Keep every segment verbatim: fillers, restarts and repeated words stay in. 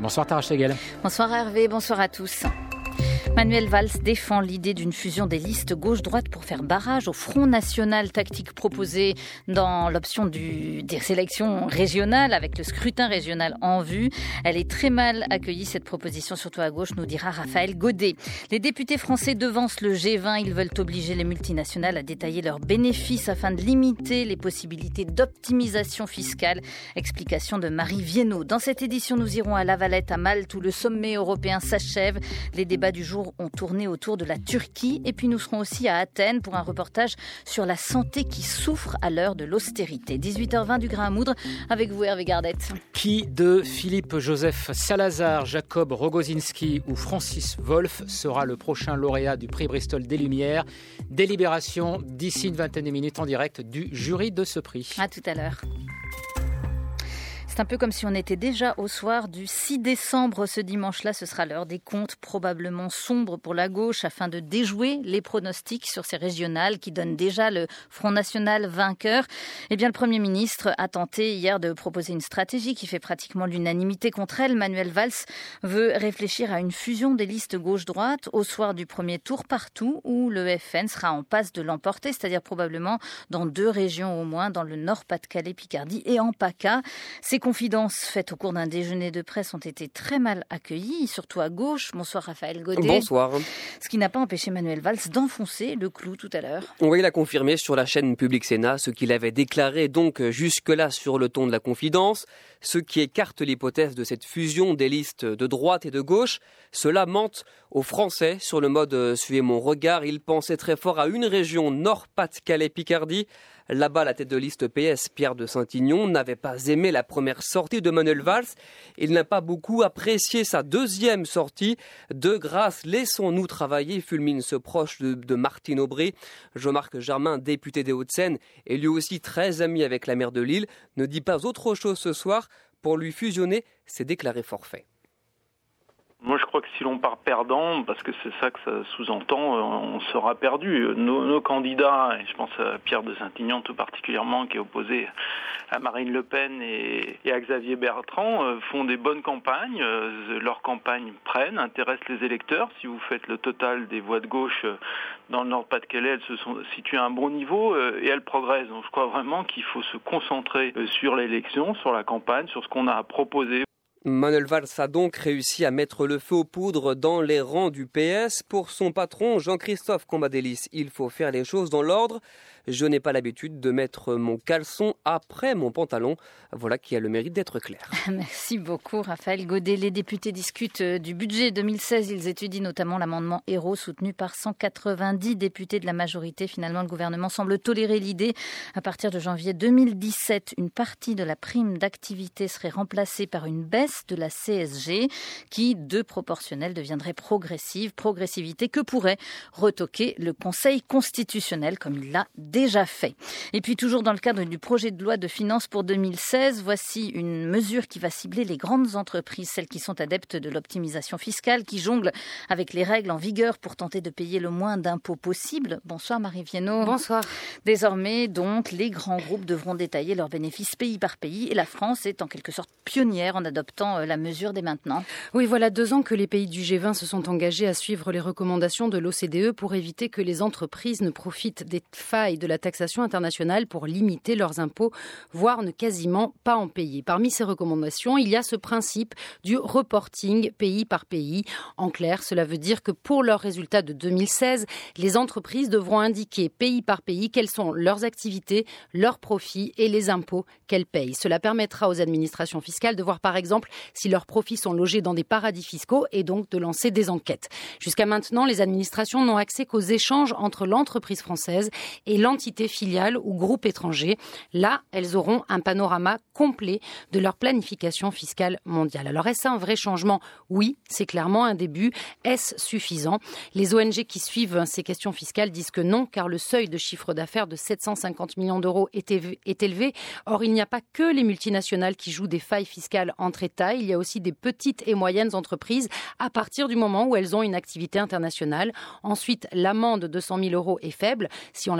Bonsoir Tara Schlegel. Bonsoir Hervé, bonsoir à tous. Manuel Valls défend l'idée d'une fusion des listes gauche-droite pour faire barrage au Front National, tactique proposée dans l'option du, des élections régionales avec le scrutin régional en vue. Elle est très mal accueillie, cette proposition, surtout à gauche, nous dira Raphaël Gaudet. Les députés français devancent le G vingt. Ils veulent obliger les multinationales à détailler leurs bénéfices afin de limiter les possibilités d'optimisation fiscale. Explication de Marie Viennot. Dans cette édition, nous irons à La Valette, à Malte, où le sommet européen s'achève. Les débats du jour ont tourné autour de la Turquie. Et puis nous serons aussi à Athènes pour un reportage sur la santé qui souffre à l'heure de l'austérité. dix-huit heures vingt du grain à moudre avec vous Hervé Gardette. Qui de Philippe Joseph Salazar, Jacob Rogozinski ou Francis Wolff sera le prochain lauréat du prix Bristol des Lumières? Délibération d'ici une vingtaine de minutes en direct du jury de ce prix. À tout à l'heure. C'est un peu comme si on était déjà au soir du six décembre. Ce dimanche-là, ce sera l'heure des comptes probablement sombres pour la gauche afin de déjouer les pronostics sur ces régionales qui donnent déjà le Front National vainqueur. Eh bien, le Premier ministre a tenté hier de proposer une stratégie qui fait pratiquement l'unanimité contre elle. Manuel Valls veut réfléchir à une fusion des listes gauche-droite au soir du premier tour partout où le F N sera en passe de l'emporter, c'est-à-dire probablement dans deux régions au moins, dans le Nord-Pas-de-Calais, Picardie et en PACA. Ces confidences faites au cours d'un déjeuner de presse ont été très mal accueillies, surtout à gauche. Bonsoir Raphaël Gaudet. Bonsoir. Ce qui n'a pas empêché Manuel Valls d'enfoncer le clou tout à l'heure. Oui, il a confirmé sur la chaîne Public Sénat ce qu'il avait déclaré donc jusque-là sur le ton de la confidence, ce qui écarte l'hypothèse de cette fusion des listes de droite et de gauche. Cela mente aux Français sur le mode « suivez mon regard ». Il pensait très fort à une région, Nord-Pas-de-Calais-Picardie. Là-bas, la tête de liste P S, Pierre de Saint-Ignon, n'avait pas aimé la première sortie de Manuel Valls. Il n'a pas beaucoup apprécié sa deuxième sortie. De grâce, laissons-nous travailler, fulmine ce proche de, de Martine Aubry. Jean-Marc Germain, député des Hauts-de-Seine, et lui aussi très ami avec la maire de Lille, ne dit pas autre chose ce soir. Pour lui fusionner, c'est déclaré forfait. Moi, je crois que si l'on part perdant, parce que c'est ça que ça sous-entend, on sera perdu. Nos, nos candidats, et je pense à Pierre de Saint-Ignon tout particulièrement, qui est opposé à Marine Le Pen et, et à Xavier Bertrand, font des bonnes campagnes. Leurs campagnes prennent, intéressent les électeurs. Si vous faites le total des voix de gauche dans le Nord-Pas-de-Calais, elles se sont situées à un bon niveau et elles progressent. Donc je crois vraiment qu'il faut se concentrer sur l'élection, sur la campagne, sur ce qu'on a à proposer. Manuel Valls a donc réussi à mettre le feu aux poudres dans les rangs du P S. Pour son patron, Jean-Christophe Cambadélis, il faut faire les choses dans l'ordre. Je n'ai pas l'habitude de mettre mon caleçon après mon pantalon. Voilà qui a le mérite d'être clair. Merci beaucoup Raphaël Gaudet. Les députés discutent du budget deux mille seize. Ils étudient notamment l'amendement Hérault soutenu par cent quatre-vingt-dix députés de la majorité. Finalement, le gouvernement semble tolérer l'idée. À partir de janvier deux mille dix-sept, une partie de la prime d'activité serait remplacée par une baisse de la C S G qui, de proportionnelle, deviendrait progressive. Progressivité que pourrait retoquer le Conseil constitutionnel comme il l'a déjà fait. Et puis toujours dans le cadre du projet de loi de finances pour deux mille seize, voici une mesure qui va cibler les grandes entreprises, celles qui sont adeptes de l'optimisation fiscale, qui jonglent avec les règles en vigueur pour tenter de payer le moins d'impôts possible. Bonsoir Marie Viennot. Bonsoir. Désormais, donc, les grands groupes devront détailler leurs bénéfices pays par pays et la France est en quelque sorte pionnière en adoptant la mesure dès maintenant. Oui, voilà deux ans que les pays du G vingt se sont engagés à suivre les recommandations de l'O C D E pour éviter que les entreprises ne profitent des failles de la taxation internationale pour limiter leurs impôts, voire ne quasiment pas en payer. Parmi ces recommandations, il y a ce principe du reporting pays par pays. En clair, cela veut dire que pour leurs résultats de deux mille seize, les entreprises devront indiquer pays par pays quelles sont leurs activités, leurs profits et les impôts qu'elles payent. Cela permettra aux administrations fiscales de voir par exemple si leurs profits sont logés dans des paradis fiscaux et donc de lancer des enquêtes. Jusqu'à maintenant, les administrations n'ont accès qu'aux échanges entre l'entreprise française et l'entité filiale ou groupe étranger. Là, elles auront un panorama complet de leur planification fiscale mondiale. Alors, est-ce un vrai changement ? Oui, c'est clairement un début. Est-ce suffisant ? Les O N G qui suivent ces questions fiscales disent que non, car le seuil de chiffre d'affaires de sept cent cinquante millions d'euros est élevé. Or, il n'y a pas que les multinationales qui jouent des failles fiscales entre États. Il y a aussi des petites et moyennes entreprises à partir du moment où elles ont une activité internationale. Ensuite, l'amende de cent mille euros est faible si on la compare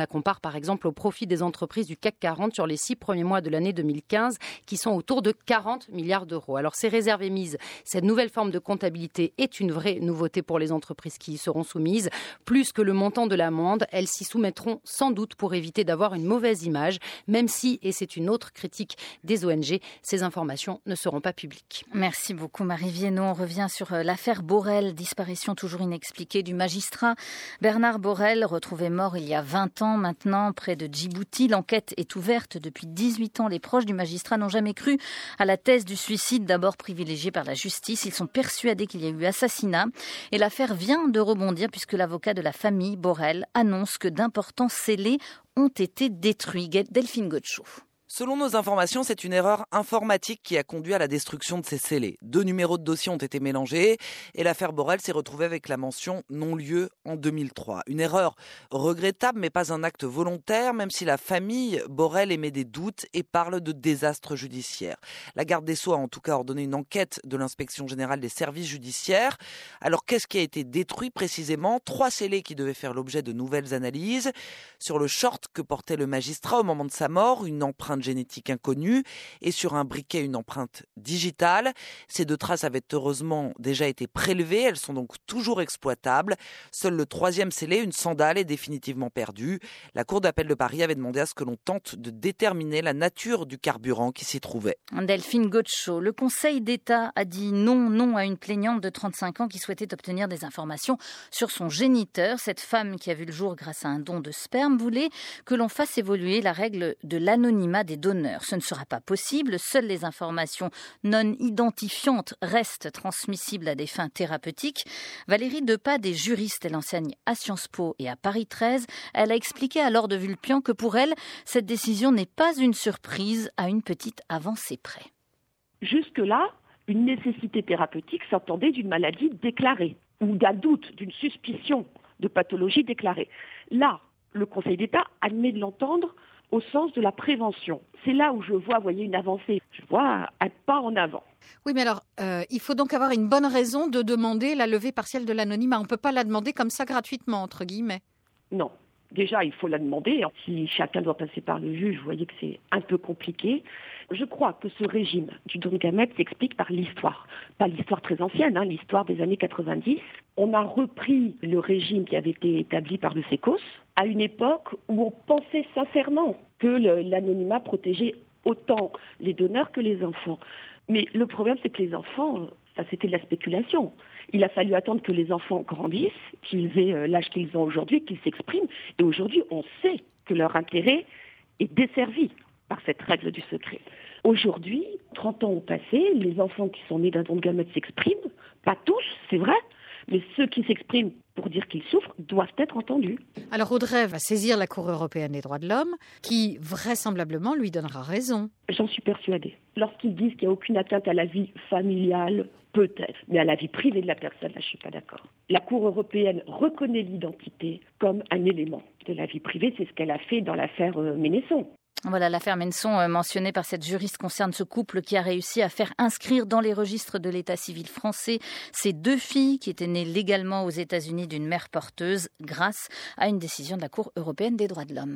par exemple au profit des entreprises du C A C quarante sur les six premiers mois de l'année deux mille quinze, qui sont autour de quarante milliards d'euros. Alors ces réserves émises, cette nouvelle forme de comptabilité est une vraie nouveauté pour les entreprises qui y seront soumises. Plus que le montant de l'amende, elles s'y soumettront sans doute pour éviter d'avoir une mauvaise image, même si, et c'est une autre critique des O N G, ces informations ne seront pas publiques. Merci beaucoup Marie Viennot. On revient sur l'affaire Borel, disparition toujours inexpliquée du magistrat Bernard Borel, retrouvé mort il y a vingt ans maintenant près de Djibouti. L'enquête est ouverte depuis dix-huit ans. Les proches du magistrat n'ont jamais cru à la thèse du suicide, d'abord privilégiée par la justice. Ils sont persuadés qu'il y a eu assassinat. Et l'affaire vient de rebondir puisque l'avocat de la famille Borel annonce que d'importants scellés ont été détruits. Delphine Godchaux. Selon nos informations, c'est une erreur informatique qui a conduit à la destruction de ces scellés. Deux numéros de dossier ont été mélangés et l'affaire Borel s'est retrouvée avec la mention non-lieu en deux mille trois. Une erreur regrettable mais pas un acte volontaire, même si la famille Borel émet des doutes et parle de désastre judiciaire. La garde des Sceaux a en tout cas ordonné une enquête de l'inspection générale des services judiciaires. Alors qu'est-ce qui a été détruit précisément ? Trois scellés qui devaient faire l'objet de nouvelles analyses. Sur le short que portait le magistrat au moment de sa mort, une empreinte génétique inconnue et sur un briquet une empreinte digitale. Ces deux traces avaient heureusement déjà été prélevées, elles sont donc toujours exploitables. Seul le troisième scellé, une sandale, est définitivement perdu. La Cour d'appel de Paris avait demandé à ce que l'on tente de déterminer la nature du carburant qui s'y trouvait. Delphine Godchaux, le Conseil d'État a dit non, non à une plaignante de trente-cinq ans qui souhaitait obtenir des informations sur son géniteur. Cette femme qui a vu le jour grâce à un don de sperme voulait que l'on fasse évoluer la règle de l'anonymat des donneurs. Ce ne sera pas possible. Seules les informations non identifiantes restent transmissibles à des fins thérapeutiques. Valérie Depade est juriste. Elle enseigne à Sciences Po et à Paris treize. Elle a expliqué à Laure de Vulpian que pour elle, cette décision n'est pas une surprise à une petite avancée près. Jusque-là, une nécessité thérapeutique s'entendait d'une maladie déclarée ou d'un doute, d'une suspicion de pathologie déclarée. Là, le Conseil d'État admet de l'entendre au sens de la prévention. C'est là où je vois, vous voyez, une avancée. Je vois un pas en avant. Oui, mais alors, euh, il faut donc avoir une bonne raison de demander la levée partielle de l'anonymat. On ne peut pas la demander comme ça gratuitement, entre guillemets. Non. Déjà, il faut la demander. Si chacun doit passer par le juge, vous voyez que c'est un peu compliqué. Je crois que ce régime du don de gamètes s'explique par l'histoire. Pas l'histoire très ancienne, hein, l'histoire des années quatre-vingt-dix. On a repris le régime qui avait été établi par le Sécos à une époque où on pensait sincèrement que le, l'anonymat protégeait autant les donneurs que les enfants. Mais le problème, c'est que les enfants, ça c'était de la spéculation. Il a fallu attendre que les enfants grandissent, qu'ils aient l'âge qu'ils ont aujourd'hui, qu'ils s'expriment. Et aujourd'hui, on sait que leur intérêt est desservi par cette règle du secret. Aujourd'hui, trente ans ont passé, les enfants qui sont nés d'un don de gamètes s'expriment, pas tous, c'est vrai, mais ceux qui s'expriment pour dire qu'ils souffrent doivent être entendus. Alors Audrey va saisir la Cour européenne des droits de l'homme, qui vraisemblablement lui donnera raison. J'en suis persuadée. Lorsqu'ils disent qu'il n'y a aucune atteinte à la vie familiale, peut-être, mais à la vie privée de la personne, là je ne suis pas d'accord. La Cour européenne reconnaît l'identité comme un élément de la vie privée, c'est ce qu'elle a fait dans l'affaire Ménesson. Voilà, l'affaire Ménesson mentionnée par cette juriste concerne ce couple qui a réussi à faire inscrire dans les registres de l'état civil français ses deux filles qui étaient nées légalement aux États-Unis d'une mère porteuse grâce à une décision de la Cour européenne des droits de l'homme.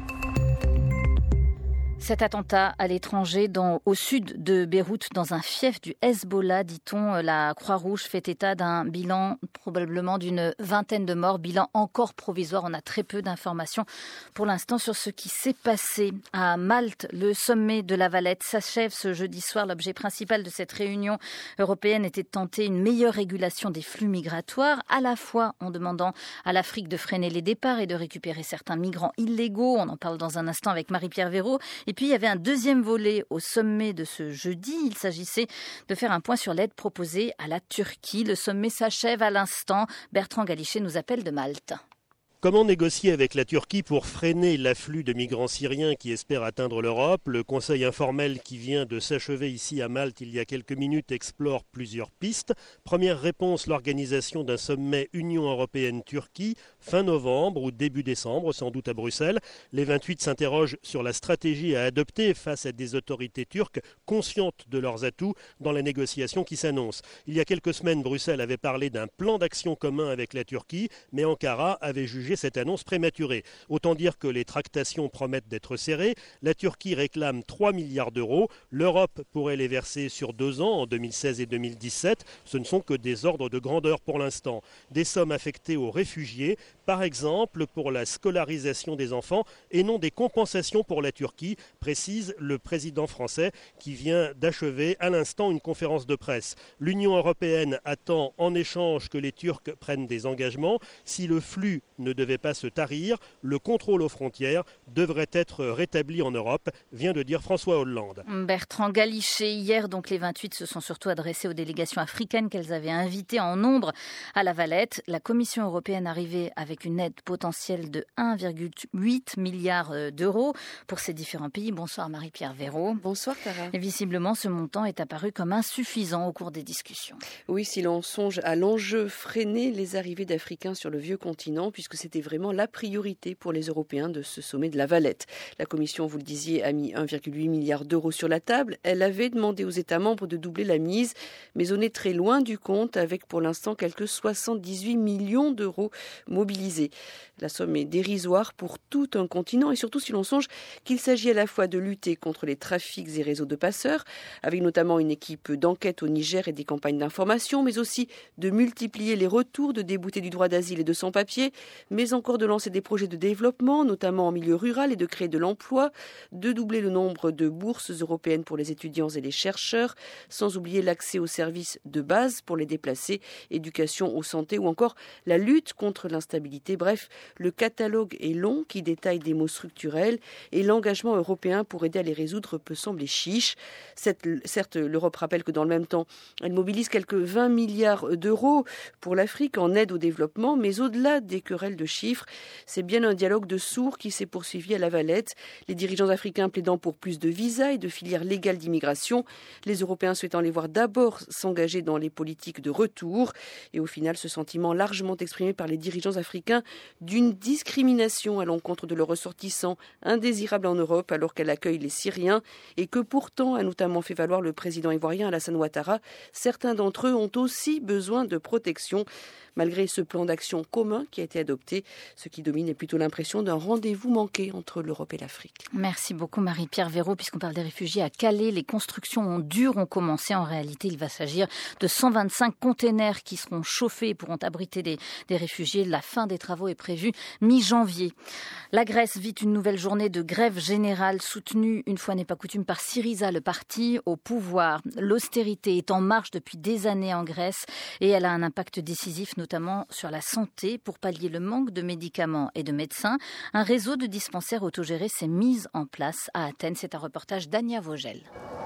Cet attentat à l'étranger dans, au sud de Beyrouth, dans un fief du Hezbollah, dit-on, la Croix-Rouge fait état d'un bilan probablement d'une vingtaine de morts, bilan encore provisoire. On a très peu d'informations pour l'instant sur ce qui s'est passé à Malte. Le sommet de la Valette s'achève ce jeudi soir. L'objet principal de cette réunion européenne était de tenter une meilleure régulation des flux migratoires, à la fois en demandant à l'Afrique de freiner les départs et de récupérer certains migrants illégaux. On en parle dans un instant avec Marie-Pierre Véraud. Et puis, il y avait un deuxième volet au sommet de ce jeudi. Il s'agissait de faire un point sur l'aide proposée à la Turquie. Le sommet s'achève à l'instant. Bertrand Galichet nous appelle de Malte. Comment négocier avec la Turquie pour freiner l'afflux de migrants syriens qui espèrent atteindre l'Europe ? Le conseil informel qui vient de s'achever ici à Malte il y a quelques minutes explore plusieurs pistes. Première réponse, l'organisation d'un sommet Union européenne-Turquie fin novembre ou début décembre, sans doute à Bruxelles. Les vingt-huit s'interrogent sur la stratégie à adopter face à des autorités turques conscientes de leurs atouts dans la négociation qui s'annonce. Il y a quelques semaines, Bruxelles avait parlé d'un plan d'action commun avec la Turquie, mais Ankara avait jugé justifier cette annonce prématurée. Autant dire que les tractations promettent d'être serrées. La Turquie réclame trois milliards d'euros. L'Europe pourrait les verser sur deux ans, en deux mille seize et deux mille dix-sept. Ce ne sont que des ordres de grandeur pour l'instant. Des sommes affectées aux réfugiés, par exemple pour la scolarisation des enfants et non des compensations pour la Turquie, précise le président français qui vient d'achever à l'instant une conférence de presse. L'Union européenne attend en échange que les Turcs prennent des engagements. Si le flux ne devait pas se tarir, le contrôle aux frontières devrait être rétabli en Europe, vient de dire François Hollande. Bertrand Galichet, hier donc les vingt-huit se sont surtout adressés aux délégations africaines qu'elles avaient invitées en nombre à La Valette. La Commission européenne arrivait avec une aide potentielle de un virgule huit milliard d'euros pour ces différents pays. Bonsoir Marie-Pierre Véraud. Bonsoir Clara. Et visiblement ce montant est apparu comme insuffisant au cours des discussions. Oui, si l'on songe à l'enjeu freiner les arrivées d'Africains sur le vieux continent, puisque c'était vraiment la priorité pour les Européens de ce sommet de La Valette. La Commission, vous le disiez, a mis un virgule huit milliard d'euros sur la table. Elle avait demandé aux États membres de doubler la mise, mais on est très loin du compte avec pour l'instant quelques soixante-dix-huit millions d'euros mobilisés. La somme est dérisoire pour tout un continent et surtout si l'on songe qu'il s'agit à la fois de lutter contre les trafics et réseaux de passeurs, avec notamment une équipe d'enquête au Niger et des campagnes d'information, mais aussi de multiplier les retours de déboutés du droit d'asile et de sans-papiers, mais encore de lancer des projets de développement, notamment en milieu rural et de créer de l'emploi, de doubler le nombre de bourses européennes pour les étudiants et les chercheurs, sans oublier l'accès aux services de base pour les déplacés, éducation ou santé ou encore la lutte contre l'instabilité. Bref, le catalogue est long qui détaille des mots structurels et l'engagement européen pour aider à les résoudre peut sembler chiche. Cette, certes, l'Europe rappelle que dans le même temps, elle mobilise quelques vingt milliards d'euros pour l'Afrique en aide au développement, mais au-delà des querelles de chiffres, c'est bien un dialogue de sourds qui s'est poursuivi à La Valette. Les dirigeants africains plaidant pour plus de visas et de filières légales d'immigration, les Européens souhaitant les voir d'abord s'engager dans les politiques de retour. Et au final, ce sentiment largement exprimé par les dirigeants africains d'une discrimination à l'encontre de leurs ressortissants indésirables en Europe alors qu'elle accueille les Syriens et que pourtant a notamment fait valoir le président ivoirien Alassane Ouattara. Certains d'entre eux ont aussi besoin de protection. Malgré ce plan d'action commun qui a été adopté, ce qui domine est plutôt l'impression d'un rendez-vous manqué entre l'Europe et l'Afrique. Merci beaucoup Marie-Pierre Véraud. Puisqu'on parle des réfugiés à Calais, les constructions en dur ont commencé. En réalité, il va s'agir de cent vingt-cinq containers qui seront chauffés et pourront abriter des, des réfugiés. La fin des travaux est prévue mi-janvier. La Grèce vit une nouvelle journée de grève générale soutenue, une fois n'est pas coutume, par Syriza, le parti au pouvoir. L'austérité est en marche depuis des années en Grèce et elle a un impact décisif, notamment sur la santé. Pour pallier le manque de médicaments et de médecins, un réseau de dispensaires autogérés s'est mis en place à Athènes. C'est un reportage d'Ania Vogel.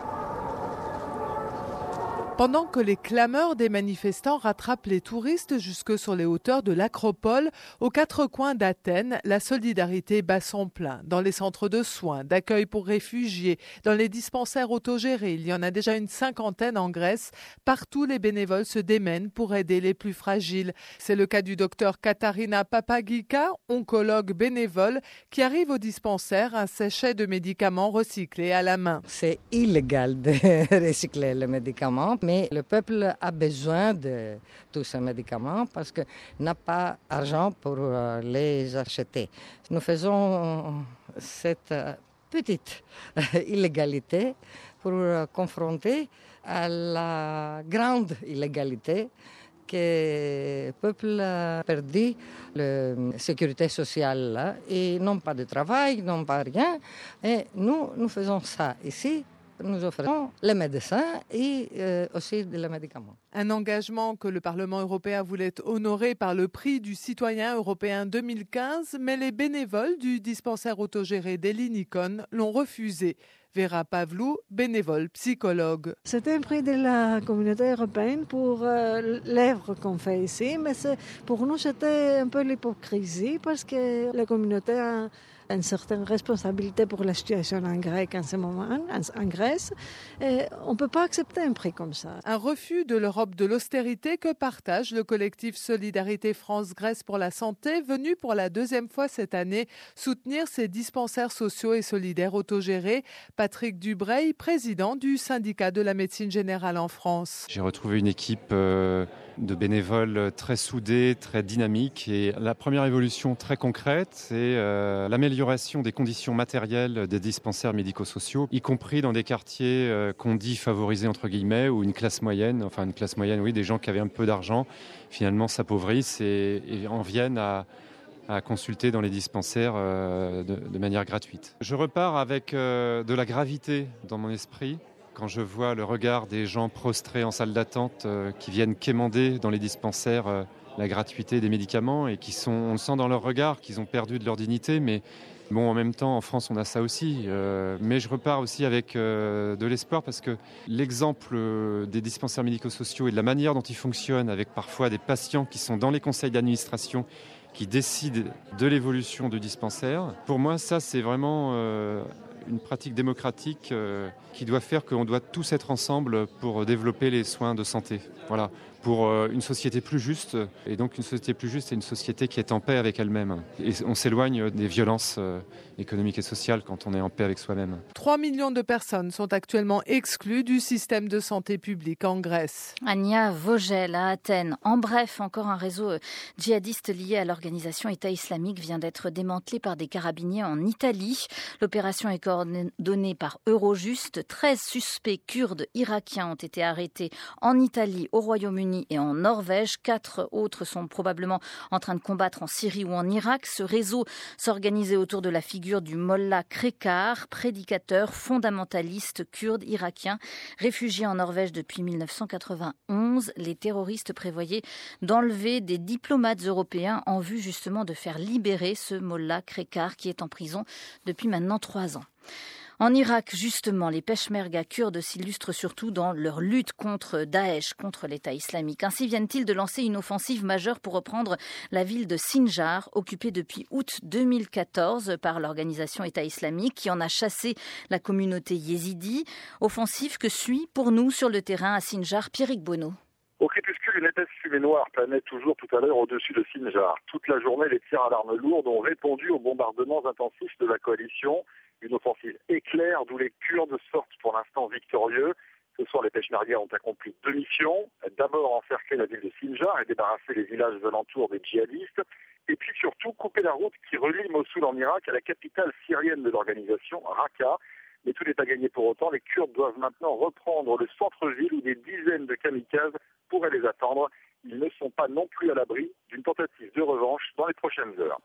Pendant que les clameurs des manifestants rattrapent les touristes jusque sur les hauteurs de l'Acropole, aux quatre coins d'Athènes, la solidarité bat son plein. Dans les centres de soins, d'accueil pour réfugiés, dans les dispensaires autogérés, il y en a déjà une cinquantaine en Grèce. Partout, les bénévoles se démènent pour aider les plus fragiles. C'est le cas du docteur Katarina Papagika, oncologue bénévole, qui arrive au dispensaire un sachet de médicaments recyclés à la main. C'est illégal de recycler les médicaments. Mais le peuple a besoin de tous ces médicaments parce qu'il n'a pas d'argent pour les acheter. Nous faisons cette petite illégalité pour confronter à la grande illégalité que le peuple a perdu la sécurité sociale là, et n'ont pas de travail, n'ont pas rien. Et nous, nous faisons ça ici. Nous offrons les médecins et euh, aussi des médicaments. Un engagement que le Parlement européen voulait honorer par le prix du citoyen européen deux mille quinze, mais les bénévoles du dispensaire autogéré d'Ellinikon l'ont refusé. Vera Pavlou, bénévole psychologue. C'était un prix de la communauté européenne pour euh, l'œuvre qu'on fait ici, mais pour nous c'était un peu l'hypocrisie parce que la communauté a une certaine responsabilité pour la situation en Grèce en ce moment, en, en Grèce. Et on ne peut pas accepter un prix comme ça. Un refus de l'Europe de l'austérité que partage le collectif Solidarité France-Grèce pour la santé, venu pour la deuxième fois cette année soutenir ces dispensaires sociaux et solidaires autogérés. Patrick Dubreuil, président du syndicat de la médecine générale en France. J'ai retrouvé une équipe euh, de bénévoles très soudés, très dynamiques. Et la première évolution très concrète, c'est euh, l'amélioration des conditions matérielles des dispensaires médico-sociaux, y compris dans des quartiers euh, qu'on dit favorisés entre guillemets, ou une classe moyenne, enfin une classe moyenne, oui, des gens qui avaient un peu d'argent, finalement s'appauvrissent et, et en viennent à à consulter dans les dispensaires euh, de, de manière gratuite. Je repars avec euh, de la gravité dans mon esprit quand je vois le regard des gens prostrés en salle d'attente euh, qui viennent quémander dans les dispensaires euh, la gratuité des médicaments et qui sont, on le sent dans leur regard, qu'ils ont perdu de leur dignité, mais bon, en même temps, en France, on a ça aussi. Euh, mais je repars aussi avec euh, de l'espoir parce que l'exemple euh, des dispensaires médico-sociaux et de la manière dont ils fonctionnent avec parfois des patients qui sont dans les conseils d'administration qui décide de l'évolution du dispensaire. Pour moi, ça, c'est vraiment euh, une pratique démocratique euh, qui doit faire qu'on doit tous être ensemble pour développer les soins de santé. Voilà, pour euh, une société plus juste. Et donc, une société plus juste, c'est une société qui est en paix avec elle-même. Et on s'éloigne des violences euh, économiques et sociales quand on est en paix avec soi-même. trois millions de personnes sont actuellement exclues du système de santé publique en Grèce. Ania Vogel à Athènes. En bref, encore un réseau djihadiste lié à l'organisation État islamique vient d'être démantelé par des carabiniers en Italie. L'opération est coordonnée par Eurojust. treize suspects kurdes irakiens ont été arrêtés en Italie, au Royaume-Uni et en Norvège. Quatre autres sont probablement en train de combattre en Syrie ou en Irak. Ce réseau s'organisait autour de la figure du Mollah Krekar, prédicateur fondamentaliste kurde irakien, réfugié en Norvège depuis mille neuf cent quatre-vingt-onze. Les terroristes prévoyaient d'enlever des diplomates européens en vue justement de faire libérer ce Mollah Krekar qui est en prison depuis maintenant trois ans. En Irak, justement, les peshmerga kurdes s'illustrent surtout dans leur lutte contre Daesh, contre l'État islamique. Ainsi viennent-ils de lancer une offensive majeure pour reprendre la ville de Sinjar, occupée depuis août deux mille quatorze par l'organisation État islamique, qui en a chassé la communauté yézidi. Offensive que suit pour nous sur le terrain à Sinjar, Pierrick Bonneau. Au crépuscule, une épaisse fumée noire planait toujours tout à l'heure au-dessus de Sinjar. Toute la journée, les tirs à l'arme lourde ont répondu aux bombardements intensifs de la coalition. Une offensive éclair d'où les Kurdes sortent pour l'instant victorieux. Ce soir, les peshmerga ont accompli deux missions. D'abord, encercler la ville de Sinjar et débarrasser les villages alentours des djihadistes. Et puis surtout, couper la route qui relie Mossoul en Irak à la capitale syrienne de l'organisation, Raqqa. Mais tout n'est pas gagné pour autant. Les Kurdes doivent maintenant reprendre le centre-ville où des dizaines de kamikazes pourraient les attendre. Ils ne sont pas non plus à l'abri d'une tentative de revanche dans les prochaines heures.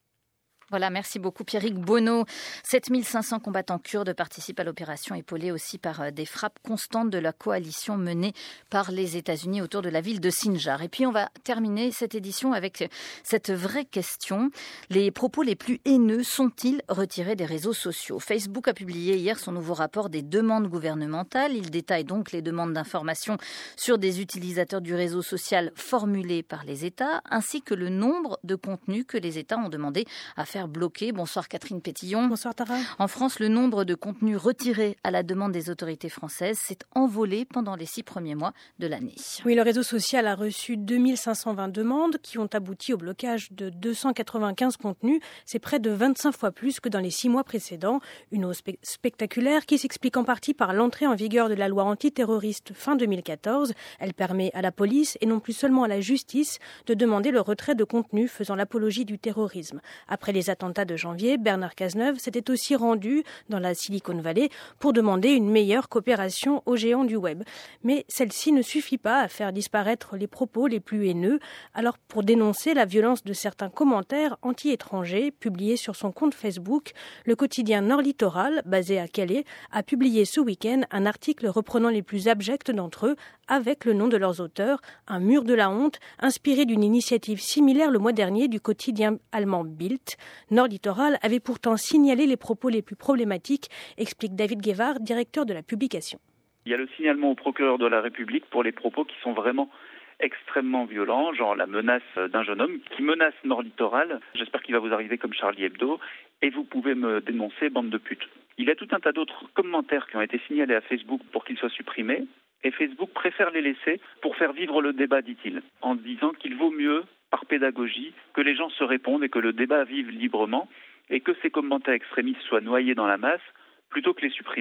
Voilà, merci beaucoup Pierrick Bonneau. sept mille cinq cents combattants kurdes participent à l'opération, épaulée aussi par des frappes constantes de la coalition menée par les États-Unis autour de la ville de Sinjar. Et puis on va terminer cette édition avec cette vraie question. Les propos les plus haineux sont-ils retirés des réseaux sociaux ? Facebook a publié hier son nouveau rapport des demandes gouvernementales. Il détaille donc les demandes d'information sur des utilisateurs du réseau social formulées par les États, ainsi que le nombre de contenus que les États ont demandé à faire bloqué. Bonsoir Catherine Pétillon. Bonsoir Tara. En France, le nombre de contenus retirés à la demande des autorités françaises s'est envolé pendant les six premiers mois de l'année. Oui, le réseau social a reçu deux mille cinq cent vingt demandes qui ont abouti au blocage de deux cent quatre-vingt-quinze contenus. C'est près de vingt-cinq fois plus que dans les six mois précédents. Une hausse spe- spectaculaire qui s'explique en partie par l'entrée en vigueur de la loi antiterroriste fin deux mille quatorze. Elle permet à la police et non plus seulement à la justice de demander le retrait de contenus faisant l'apologie du terrorisme. Après les attentats de janvier, Bernard Cazeneuve s'était aussi rendu dans la Silicon Valley pour demander une meilleure coopération aux géants du web. Mais celle-ci ne suffit pas à faire disparaître les propos les plus haineux. Alors, pour dénoncer la violence de certains commentaires anti-étrangers publiés sur son compte Facebook, le quotidien Nord Littoral, basé à Calais, a publié ce week-end un article reprenant les plus abjects d'entre eux avec le nom de leurs auteurs, un mur de la honte, inspiré d'une initiative similaire le mois dernier du quotidien allemand Bild. Nord Littoral avait pourtant signalé les propos les plus problématiques, explique David Guevard, directeur de la publication. Il y a le signalement au procureur de la République pour les propos qui sont vraiment extrêmement violents, genre la menace d'un jeune homme qui menace Nord Littoral. J'espère qu'il va vous arriver comme Charlie Hebdo et vous pouvez me dénoncer, bande de putes. Il y a tout un tas d'autres commentaires qui ont été signalés à Facebook pour qu'ils soient supprimés et Facebook préfère les laisser pour faire vivre le débat, dit-il, en disant qu'il vaut mieux, par pédagogie, que les gens se répondent et que le débat vive librement et que ces commentaires extrémistes soient noyés dans la masse plutôt que les supprimer.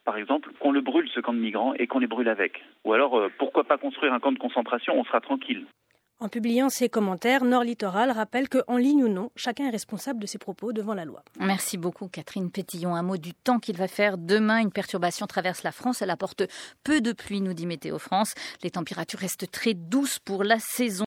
par exemple, qu'on le brûle ce camp de migrants et qu'on les brûle avec. Ou alors, euh, pourquoi pas construire un camp de concentration, on sera tranquille. En publiant ses commentaires, Nord Littoral rappelle qu'en ligne ou non, chacun est responsable de ses propos devant la loi. Merci beaucoup Catherine Pétillon. Un mot du temps qu'il va faire demain. Une perturbation traverse la France. Elle apporte peu de pluie, nous dit Météo France. Les températures restent très douces pour la saison.